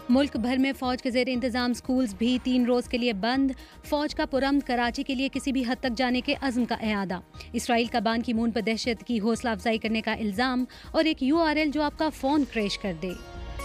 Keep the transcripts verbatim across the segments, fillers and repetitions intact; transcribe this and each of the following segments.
ملک بھر میں فوج کے زیر انتظام سکولز بھی تین روز کے لیے بند. فوج کا پرامن کراچی کے لیے کسی بھی حد تک جانے کے عزم کا اعادہ. اسرائیل کا بان کی مون پر دہشت کی حوصلہ افزائی کرنے کا الزام اور ایک یو آر ایل جو آپ کا فون کریش کر دے.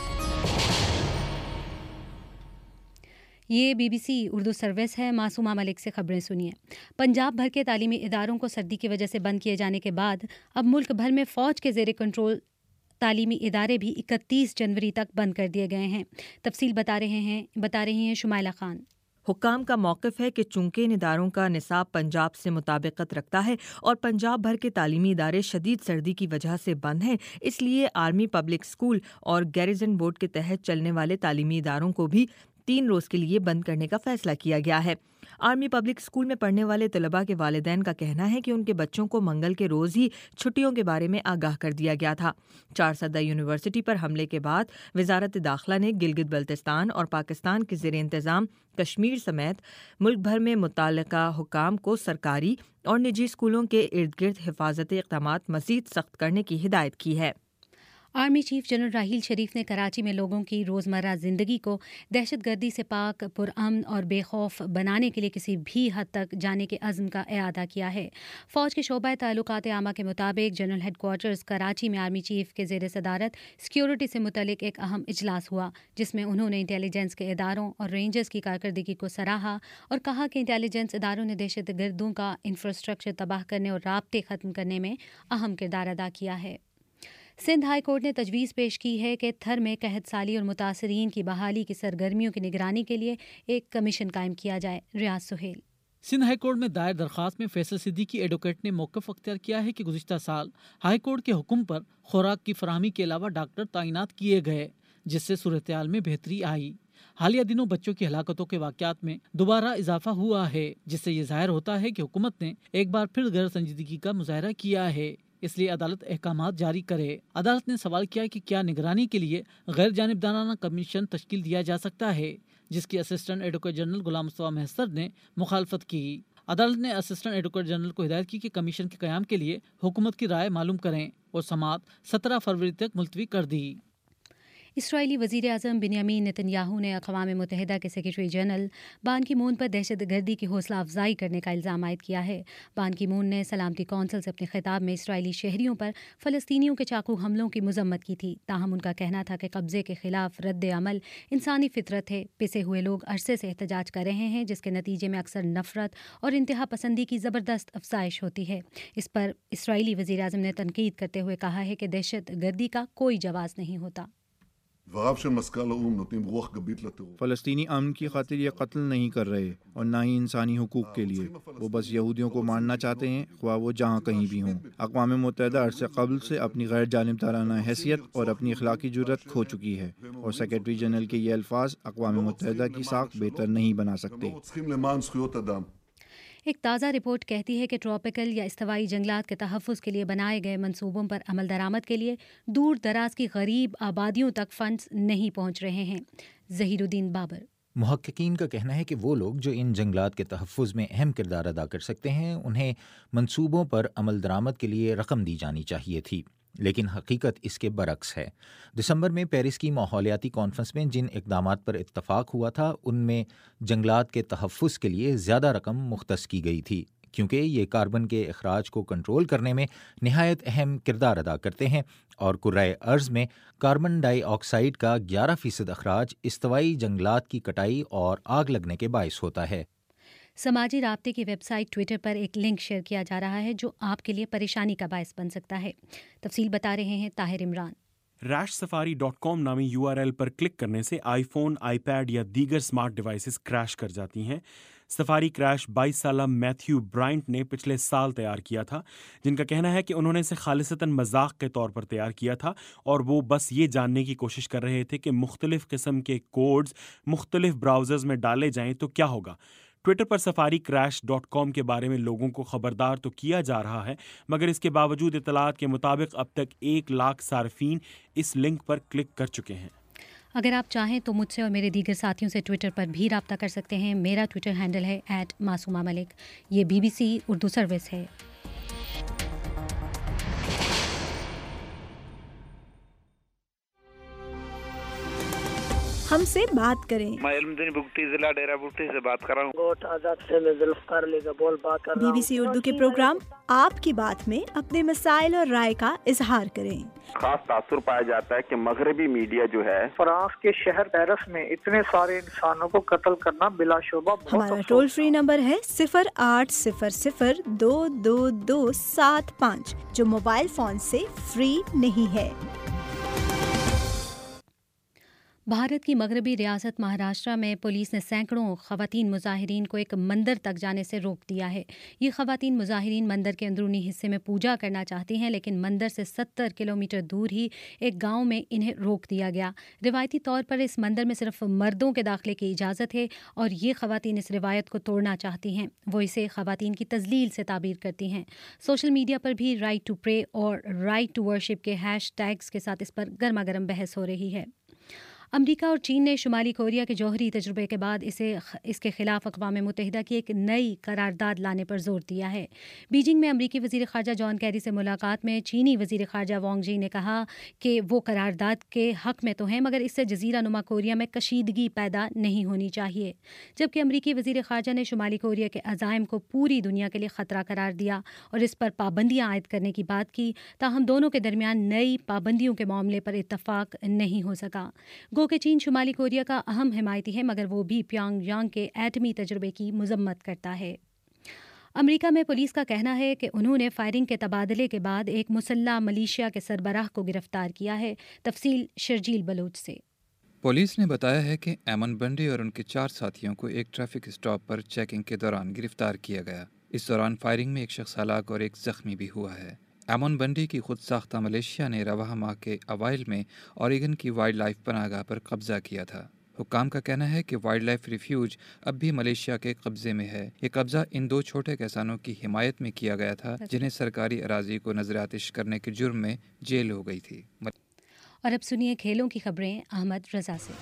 یہ B B C Urdu service ہے. معصومہ ملک سے خبریں سنیے. پنجاب بھر کے تعلیمی اداروں کو سردی کی وجہ سے بند کیے جانے کے بعد اب ملک بھر میں فوج کے زیر کنٹرول تعلیمی ادارے بھی اکتیس جنوری تک بند کر دیے گئے ہیں. تفصیل بتا رہے ہیں بتا رہی ہیں شمائلہ خان. حکام کا موقف ہے کہ چونکہ ان اداروں کا نصاب پنجاب سے مطابقت رکھتا ہے اور پنجاب بھر کے تعلیمی ادارے شدید سردی کی وجہ سے بند ہیں، اس لیے آرمی پبلک اسکول اور گیریزن بورڈ کے تحت چلنے والے تعلیمی اداروں کو بھی تین روز کے لیے بند کرنے کا فیصلہ کیا گیا ہے. آرمی پبلک اسکول میں پڑھنے والے طلباء کے والدین کا کہنا ہے کہ ان کے بچوں کو منگل کے روز ہی چھٹیوں کے بارے میں آگاہ کر دیا گیا تھا. چار سدہ یونیورسٹی پر حملے کے بعد وزارت داخلہ نے گلگت بلتستان اور پاکستان کے زیر انتظام کشمیر سمیت ملک بھر میں متعلقہ حکام کو سرکاری اور نجی اسکولوں کے ارد گرد حفاظتی اقدامات مزید سخت کرنے کی ہدایت کی ہے. Army chief general Raheel Sharif نے کراچی میں لوگوں کی روزمرہ زندگی کو دہشت گردی سے پاک، پرامن اور بے خوف بنانے کے لیے کسی بھی حد تک جانے کے عزم کا اعادہ کیا ہے. فوج کے شعبہ تعلقات عامہ کے مطابق جنرل ہیڈ کوارٹرز کراچی میں آرمی چیف کے زیر صدارت سیکیورٹی سے متعلق ایک اہم اجلاس ہوا، جس میں انہوں نے انٹیلیجنس کے اداروں اور رینجرز کی کارکردگی کو سراہا اور کہا کہ انٹیلیجنس اداروں نے دہشت گردوں کا انفراسٹرکچر تباہ کرنے اور رابطے ختم کرنے میں اہم کردار ادا کیا ہے. سندھ ہائی کورٹ نے تجویز پیش کی ہے کہ تھر میں قحط سالی اور متاثرین کی بحالی کی سرگرمیوں کی نگرانی کے لیے ایک کمیشن قائم کیا جائے. ریاض سہیل. سندھ ہائی کورٹ میں دائر درخواست میں فیصل صدیقی ایڈوکیٹ نے موقف اختیار کیا ہے کہ گزشتہ سال ہائی کورٹ کے حکم پر خوراک کی فراہمی کے علاوہ ڈاکٹر تعینات کیے گئے، جس سے صورتحال میں بہتری آئی. حالیہ دنوں بچوں کی ہلاکتوں کے واقعات میں دوبارہ اضافہ ہوا ہے، جس سے یہ ظاہر ہوتا ہے کہ حکومت نے ایک بار پھر غیر سنجیدگی کا مظاہرہ کیا ہے، اس لیے عدالت احکامات جاری کرے. عدالت نے سوال کیا کہ کیا نگرانی کے لیے غیر جانبدارانہ کمیشن تشکیل دیا جا سکتا ہے، جس کی assistant advocate general Ghulam Mustafa محسر نے مخالفت کی. عدالت نے اسسٹنٹ ایڈوکیٹ جنرل کو ہدایت کی کہ کمیشن کے قیام کے لیے حکومت کی رائے معلوم کریں، اور سماعت سترہ فروری تک ملتوی کر دی. اسرائیلی وزیر اعظم بنیامین نتن یاہو نے اقوام متحدہ کے سیکرٹری جنرل بان کی مون پر دہشت گردی کی حوصلہ افزائی کرنے کا الزام عائد کیا ہے. بان کی مون نے سلامتی کونسل سے اپنے خطاب میں اسرائیلی شہریوں پر فلسطینیوں کے چاقو حملوں کی مذمت کی تھی. تاہم ان کا کہنا تھا کہ قبضے کے خلاف رد عمل انسانی فطرت ہے. پسے ہوئے لوگ عرصے سے احتجاج کر رہے ہیں، جس کے نتیجے میں اکثر نفرت اور انتہا پسندی کی زبردست افزائش ہوتی ہے. اس پر اسرائیلی وزیر اعظم نے تنقید کرتے ہوئے کہا ہے کہ دہشت گردی کا کوئی جواز نہیں ہوتا. فلسطینی امن کی خاطر یہ قتل نہیں کر رہے اور نہ ہی انسانی حقوق کے لیے. وہ بس یہودیوں کو مارنا چاہتے ہیں، خواہ وہ جہاں کہیں بھی ہوں. اقوام متحدہ عرصے قبل سے اپنی غیر جانبدارانہ حیثیت اور اپنی اخلاقی جرات کھو چکی ہے، اور سیکرٹری جنرل کے یہ الفاظ اقوام متحدہ کی ساکھ بہتر نہیں بنا سکتے. ایک تازہ رپورٹ کہتی ہے کہ ٹراپیکل یا استوائی جنگلات کے تحفظ کے لیے بنائے گئے منصوبوں پر عمل درآمد کے لیے دور دراز کی غریب آبادیوں تک فنڈز نہیں پہنچ رہے ہیں. ظہیر الدین بابر. محققین کا کہنا ہے کہ وہ لوگ جو ان جنگلات کے تحفظ میں اہم کردار ادا کر سکتے ہیں، انہیں منصوبوں پر عمل درآمد کے لیے رقم دی جانی چاہیے تھی، لیکن حقیقت اس کے برعکس ہے. دسمبر میں پیرس کی ماحولیاتی کانفرنس میں جن اقدامات پر اتفاق ہوا تھا، ان میں جنگلات کے تحفظ کے لیے زیادہ رقم مختص کی گئی تھی، کیونکہ یہ کاربن کے اخراج کو کنٹرول کرنے میں نہایت اہم کردار ادا کرتے ہیں، اور کرۂ ارض میں کاربن ڈائی آکسائیڈ کا گیارہ فیصد اخراج استوائی جنگلات کی کٹائی اور آگ لگنے کے باعث ہوتا ہے. سماجی رابطے کی ویب سائٹ ٹویٹر پر ایک لنک شیئر کیا جا رہا ہے جو آپ کے لیے پریشانی کا باعث بن سکتا ہے. تفصیل بتا رہے ہیں طاہر عمران. ریش سفاری ڈاٹ کام نامی یو آر ایل پر کلک کرنے سے آئی فون، آئی پیڈ یا دیگر اسمارٹ ڈیوائسز کریش کر جاتی ہیں. سفاری کریش بائیس سالہ میتھیو برائنٹ نے پچھلے سال تیار کیا تھا، جن کا کہنا ہے کہ انہوں نے اسے خالصتاً مذاق کے طور پر تیار کیا تھا، اور وہ بس یہ جاننے کی کوشش کر رہے تھے کہ مختلف قسم کے کوڈز مختلف براؤزرز میں ڈالے جائیں تو کیا ہوگا. ٹویٹر پر سفاری کریش ڈاٹ کام کے بارے میں لوگوں کو خبردار تو کیا جا رہا ہے، مگر اس کے باوجود اطلاعات کے مطابق اب تک ایک لاکھ صارفین اس لنک پر کلک کر چکے ہیں. اگر آپ چاہیں تو مجھ سے اور میرے دیگر ساتھیوں سے ٹویٹر پر بھی رابطہ کر سکتے ہیں. میرا ٹویٹر ہینڈل ہے ایٹ معصومہ ملک. یہ B B C Urdu service ہے. ہم سے بات کریں۔ میں علمدین بگٹی ضلع ڈیرہ بگٹی سے بات کر رہا ہوں۔ گوٹ آزاد سے میں ذوالفقار علی گبول بات کر رہا ہوں۔ بی بی سی اردو کے پروگرام آپ کی بات میں اپنے مسائل اور رائے کا اظہار کریں۔ خاص تاثر پایا جاتا ہے کہ مغربی میڈیا جو ہے فرانس کے شہر پیرس میں اتنے سارے انسانوں کو قتل کرنا بلا شبہ بہت ہمارا ٹول فری نمبر ہے صفر آٹھ صفر صفر دو دو دو سات پانچ جو موبائل فون سے فری نہیں ہے۔ بھارت کی مغربی ریاست مہاراشٹرا میں پولیس نے سینکڑوں خواتین مظاہرین کو ایک مندر تک جانے سے روک دیا ہے۔ یہ خواتین مظاہرین مندر کے اندرونی حصے میں پوجا کرنا چاہتی ہیں، لیکن مندر سے ستر کلومیٹر دور ہی ایک گاؤں میں انہیں روک دیا گیا۔ روایتی طور پر اس مندر میں صرف مردوں کے داخلے کی اجازت ہے اور یہ خواتین اس روایت کو توڑنا چاہتی ہیں۔ وہ اسے خواتین کی تذلیل سے تعبیر کرتی ہیں۔ سوشل میڈیا پر بھی رائٹ ٹو پرے اور رائٹ ٹو ورشپ کے ہیش ٹیگز کے ساتھ اس پر گرما گرم بحث ہو رہی ہے۔ امریکہ اور چین نے شمالی کوریا کے جوہری تجربے کے بعد اسے اس کے خلاف اقوام متحدہ کی ایک نئی قرارداد لانے پر زور دیا ہے۔ بیجنگ میں امریکی وزیر خارجہ جان کیری سے ملاقات میں چینی وزیر خارجہ وانگ جی نے کہا کہ وہ قرارداد کے حق میں تو ہیں مگر اس سے جزیرہ نما کوریا میں کشیدگی پیدا نہیں ہونی چاہیے، جبکہ امریکی وزیر خارجہ نے شمالی کوریا کے عزائم کو پوری دنیا کے لیے خطرہ قرار دیا اور اس پر پابندیاں عائد کرنے کی بات کی، تاہم دونوں کے درمیان نئی پابندیوں کے معاملے پر اتفاق نہیں ہو سکا۔ کہ چین شمالی کوریا کا اہم حمایتی ہے مگر وہ بھی پیانگ یانگ کے ایٹمی تجربے کی مذمت کرتا ہے۔ امریکہ میں پولیس کا کہنا ہے کہ انہوں نے فائرنگ کے تبادلے کے بعد ایک مسلح ملیشیا کے سربراہ کو گرفتار کیا ہے۔ تفصیل شرجیل بلوچ سے۔ پولیس نے بتایا ہے کہ ایمن بنڈی اور ان کے چار ساتھیوں کو ایک ٹریفک اسٹاپ پر چیکنگ کے دوران گرفتار کیا گیا۔ اس دوران فائرنگ میں ایک شخص ہلاک اور ایک زخمی بھی ہوا ہے۔ ایمن بنڈی کی خود ساختہ ملیشیا نے رواں ماہ کے اوائل میں اوریگن کی وائلڈ لائف پناہ گاہ پر قبضہ کیا تھا۔ حکام کا کہنا ہے کہ وائلڈ لائف ریفیوج اب بھی ملیشیا کے قبضے میں ہے۔ یہ قبضہ ان دو چھوٹے کسانوں کی حمایت میں کیا گیا تھا جنہیں سرکاری اراضی کو نظر آتش کرنے کے جرم میں جیل ہو گئی تھی۔ اور اب سنیے کھیلوں کی خبریں احمد رضا سے۔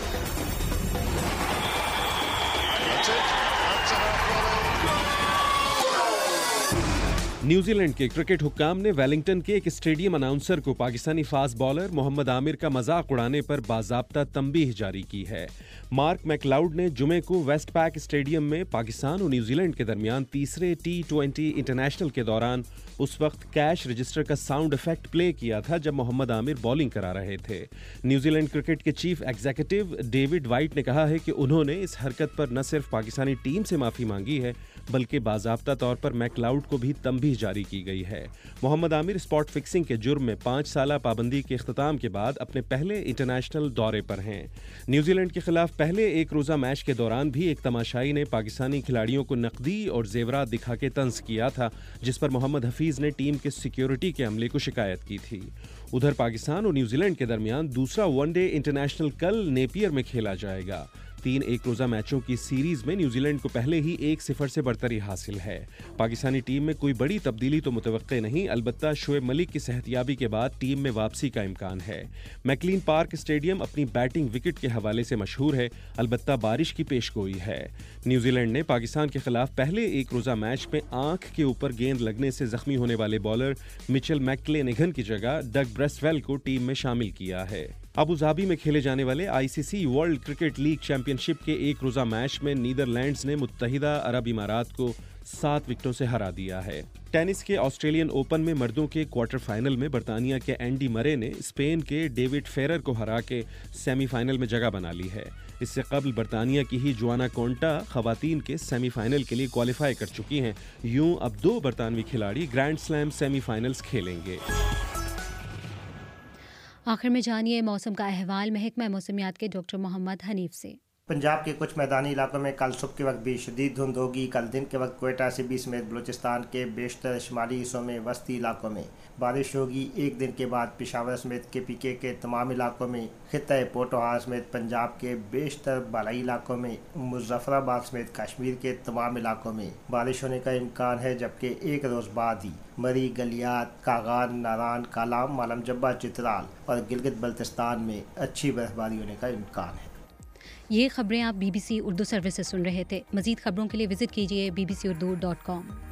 نیوزی لینڈ کے کرکٹ حکام نے ویلنگٹن کے ایک اسٹیڈیم اناؤنسر کو پاکستانی فاسٹ بالر محمد عامر کا مذاق اڑانے پر باضابطہ تنبیہ جاری کی ہے۔ مارک میکلاؤڈ نے جمعے کو ویسٹ پیک اسٹیڈیم میں پاکستان اور نیوزی لینڈ کے درمیان تیسرے ٹی ٹوینٹی انٹرنیشنل کے دوران اس وقت کیش رجسٹر کا ساؤنڈ افیکٹ پلے کیا تھا جب محمد عامر بالنگ کرا رہے تھے۔ نیوزی لینڈ کرکٹ کے چیف ایگزیکٹو ڈیوڈ وائٹ نے کہا ہے کہ انہوں نے اس حرکت پر نہ صرف پاکستانی ٹیم سے معافی مانگی ہے بلکہ باضابطہ طور پر میکلاؤڈ کو بھی تنبیہ جاری کی گئی ہے۔ محمد عامر اسپاٹ فکسنگ کے جرم میں پانچ سالہ پابندی کے اختتام کے بعد اپنے پہلے انٹرنیشنل دورے پر ہیں۔ نیوزی لینڈ کے خلاف پہلے ایک روزہ میچ کے دوران بھی ایک تماشائی نے پاکستانی کھلاڑیوں کو نقدی اور زیورات دکھا کے طنز کیا تھا، جس پر محمد حفیظ نے ٹیم کے سیکیورٹی کے عملے کو شکایت کی تھی۔ ادھر پاکستان اور نیوزی لینڈ کے درمیان دوسرا ون ڈے انٹرنیشنل کل نیپیئر میں کھیلا جائے گا۔ تین ایک روزہ میچوں کی سیریز میں نیوزی لینڈ کو پہلے ہی ایک صفر سے برتری حاصل ہے۔ پاکستانی ٹیم میں کوئی بڑی تبدیلی تو متوقع نہیں، البتہ شعیب ملک کی صحتیابی کے بعد ٹیم میں واپسی کا امکان ہے۔ میکلین پارک اسٹیڈیم اپنی بیٹنگ وکٹ کے حوالے سے مشہور ہے، البتہ بارش کی پیش گوئی ہے۔ نیوزی لینڈ نے پاکستان کے خلاف پہلے ایک روزہ میچ میں آنکھ کے اوپر گیند لگنے سے زخمی ہونے والے بالر مچل میکلینگھن کی جگہ ڈگ بریسویل کو ٹیم میں شامل کیا ہے۔ ابو ظہبی میں کھیلے جانے والے I C C world cricket league championship کے ایک روزہ میچ میں نیدرلینڈز نے متحدہ عرب امارات کو سات وکٹوں سے ہرا دیا ہے۔ ٹینس کے آسٹریلین اوپن میں مردوں کے کوارٹر فائنل میں برطانیہ کے اینڈی مرے نے اسپین کے ڈیوڈ فیرر کو ہرا کے سیمی فائنل میں جگہ بنا لی ہے۔ اس سے قبل برطانیہ کی ہی جوانا کونٹا خواتین کے سیمی فائنل کے لیے کوالیفائی کر چکی ہیں۔ یوں اب دو برطانوی کھلاڑی گرینڈ سلیم سیمی فائنلز کھیلیں گے۔ آخر میں جانیے موسم کا احوال محکمہ موسمیات کے ڈاکٹر محمد حنیف سے۔ پنجاب کے کچھ میدانی علاقوں میں کل صبح کے وقت بھی شدید دھند ہوگی۔ کل دن کے وقت کوئٹہ سبی سمیت بلوچستان کے بیشتر شمالی حصوں میں وسطی علاقوں میں بارش ہوگی۔ ایک دن کے بعد پشاور سمیت کے پی کے کے تمام علاقوں میں، خطہ پوٹوہار سمیت پنجاب کے بیشتر بالائی علاقوں میں، مظفر آباد سمیت کشمیر کے تمام علاقوں میں بارش ہونے کا امکان ہے، جبکہ ایک روز بعد ہی مری، گلیات، کاغان، ناران، کالام، مالم جبہ، چترال اور گلگت بلتستان میں اچھی برف باری ہونے کا امکان ہے۔ یہ خبریں آپ B B C Urdu service سے سن رہے تھے۔ مزید خبروں کے لیے وزٹ کیجیے B B C Urdu dot کام۔